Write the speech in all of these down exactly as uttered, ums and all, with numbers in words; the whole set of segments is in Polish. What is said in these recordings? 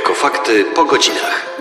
Ekofakty po godzinach.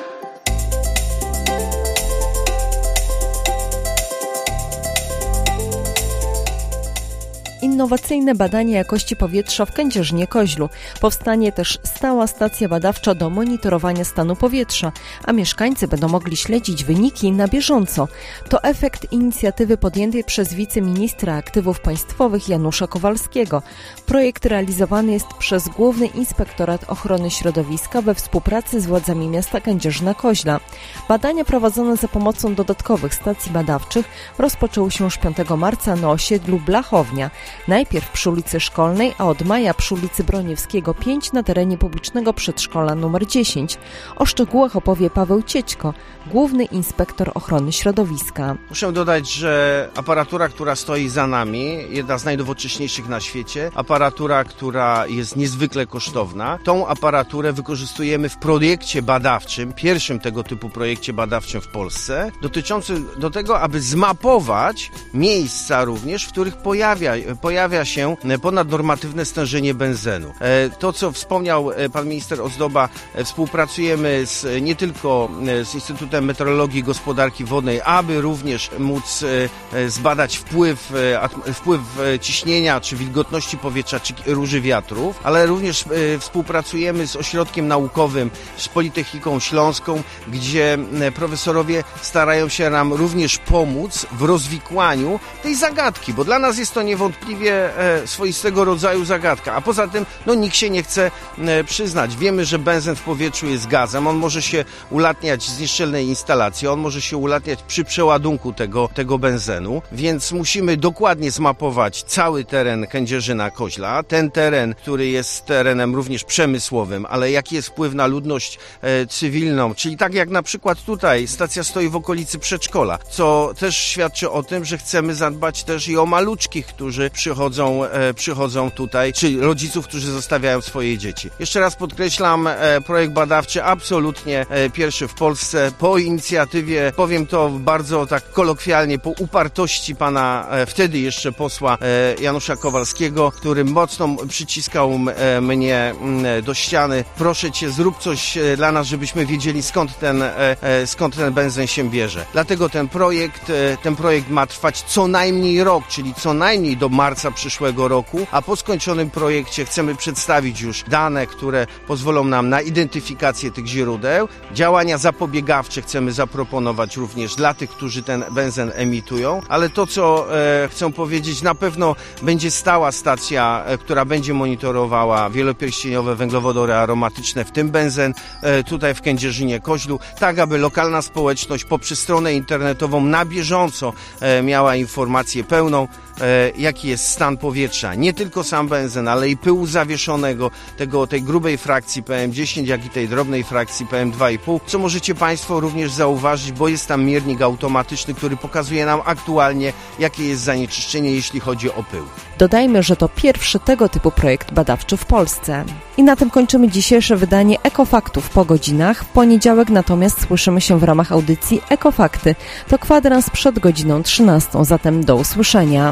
Innowacyjne badania jakości powietrza w Kędzierzynie-Koźlu. Powstanie też stała stacja badawcza do monitorowania stanu powietrza, a mieszkańcy będą mogli śledzić wyniki na bieżąco. To efekt inicjatywy podjętej przez wiceministra aktywów państwowych Janusza Kowalskiego. Projekt realizowany jest przez Główny Inspektorat Ochrony Środowiska we współpracy z władzami miasta Kędzierzyna-Koźla. Badania prowadzone za pomocą dodatkowych stacji badawczych rozpoczęły się już piątego marca na osiedlu Blachownia. Najpierw przy ulicy Szkolnej, a od maja przy ulicy Broniewskiego pięć na terenie publicznego przedszkola numer dziesięć. O szczegółach opowie Paweł Ciećko, Główny Inspektor Ochrony Środowiska. Muszę dodać, że aparatura, która stoi za nami, jedna z najnowocześniejszych na świecie, aparatura, która jest niezwykle kosztowna. Tą aparaturę wykorzystujemy w projekcie badawczym, pierwszym tego typu projekcie badawczym w Polsce, dotyczącym do tego, aby zmapować miejsca również, w których pojawia pojawia się ponadnormatywne stężenie benzenu. To, co wspomniał pan minister Ozdoba, współpracujemy z, nie tylko z Instytutem Meteorologii i Gospodarki Wodnej, aby również móc zbadać wpływ, wpływ ciśnienia, czy wilgotności powietrza, czy róży wiatrów, ale również współpracujemy z ośrodkiem naukowym, z Politechniką Śląską, gdzie profesorowie starają się nam również pomóc w rozwikłaniu tej zagadki, bo dla nas jest to niewątpliwie swoistego rodzaju zagadka, a poza tym no, nikt się nie chce przyznać. Wiemy, że benzen w powietrzu jest gazem, on może się ulatniać z nieszczelnej instalacji, on może się ulatniać przy przeładunku tego, tego benzenu, więc musimy dokładnie zmapować cały teren Kędzierzyna-Koźla, ten teren, który jest terenem również przemysłowym, ale jaki jest wpływ na ludność e, cywilną, czyli tak jak na przykład tutaj stacja stoi w okolicy przedszkola, co też świadczy o tym, że chcemy zadbać też i o maluczkich, którzy przychodzą, e, przychodzą tutaj, czy rodziców, którzy zostawiają swoje dzieci. Jeszcze raz podkreślam, e, projekt badawczy absolutnie e, pierwszy w Polsce, po inicjatywie, powiem to bardzo tak kolokwialnie, po upartości pana e, wtedy jeszcze posła e, Janusza Kowalskiego, który mocno przyciskał e, mnie m, do ściany. Proszę cię, zrób coś e, dla nas, żebyśmy wiedzieli, skąd ten, e, e, skąd ten benzen się bierze. Dlatego ten projekt, e, ten projekt ma trwać co najmniej rok, czyli co najmniej do marca przyszłego roku, a po skończonym projekcie chcemy przedstawić już dane, które pozwolą nam na identyfikację tych źródeł. Działania zapobiegawcze chcemy zaproponować również dla tych, którzy ten benzen emitują, ale to, co e, chcę powiedzieć, na pewno będzie stała stacja, e, która będzie monitorowała wielopierścieniowe węglowodory aromatyczne, w tym benzen, e, tutaj w Kędzierzynie-Koźlu, tak aby lokalna społeczność poprzez stronę internetową na bieżąco e, miała informację pełną, e, jaki jest stan powietrza. Nie tylko sam benzen, ale i pyłu zawieszonego, tego, tej grubej frakcji P M dziesięć, jak i tej drobnej frakcji P M dwa i pół, co możecie państwo również zauważyć, bo jest tam miernik automatyczny, który pokazuje nam aktualnie, jakie jest zanieczyszczenie, jeśli chodzi o pył. Dodajmy, że to pierwszy tego typu projekt badawczy w Polsce. I na tym kończymy dzisiejsze wydanie Ekofaktów po godzinach. W poniedziałek natomiast słyszymy się w ramach audycji Ekofakty. To kwadrans przed godziną trzynastą, zatem do usłyszenia.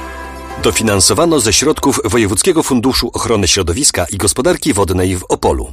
Dofinansowano ze środków Wojewódzkiego Funduszu Ochrony Środowiska i Gospodarki Wodnej w Opolu.